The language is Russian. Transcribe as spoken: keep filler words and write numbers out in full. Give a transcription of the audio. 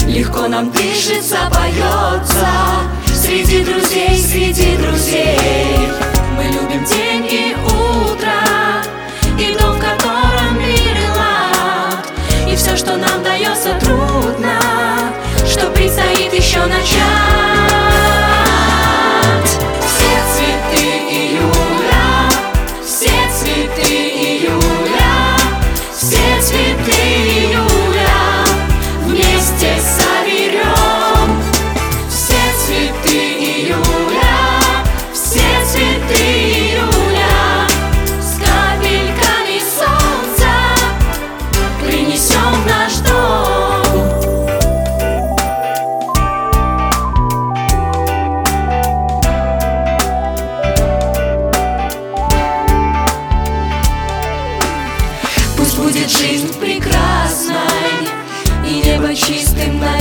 Легко нам дышится, поется среди друзей, среди друзей. Мы любим день и утро, и дом, в котором мир и лад. И все, что нам дается трудно, что предстоит еще начать. Все цветы июля, все цветы июля, все цветы июля вместе соберем. Все цветы июля, все цветы июля с капельками солнца принесем в наш дом. Пусть будет жизнь прекрасной и небо чистым над